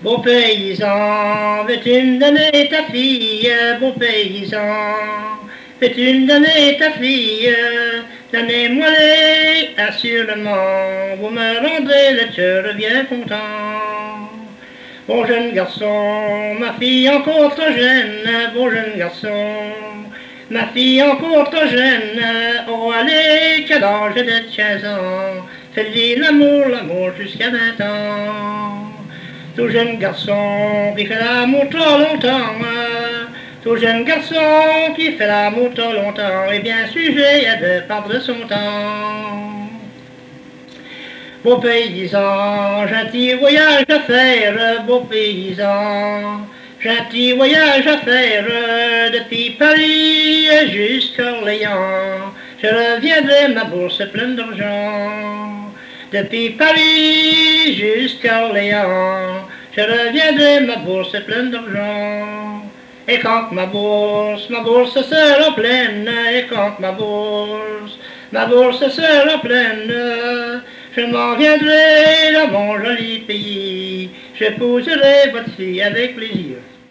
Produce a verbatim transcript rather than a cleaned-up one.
Beau paysan, veux-tu me donner ta fille, beau paysan, veux-tu me donner ta fille, donnez-moi-les, assurément, vous me rendrez le cœur bien content. Bon jeune garçon, ma fille encore trop jeune, bon jeune garçon, ma fille encore trop jeune, oh allez, quel âge de quinze ans, fais-lui l'amour, l'amour jusqu'à vingt ans. Tout jeune garçon qui fait l'amour trop longtemps, tout jeune garçon qui fait l'amour trop longtemps est bien sujet à de perdre son temps. Beau paysan, gentil voyage à faire, beau paysan, gentil voyage à faire, depuis Paris jusqu'à Orléans, je reviendrai ma bourse pleine d'argent. Depuis Paris jusqu'à Orléans, je reviendrai ma bourse pleine d'argent. Et quand ma bourse, ma bourse sera pleine, et quand ma bourse, ma bourse sera pleine, je m'en viendrai dans mon joli pays, j'épouserai votre fille avec plaisir.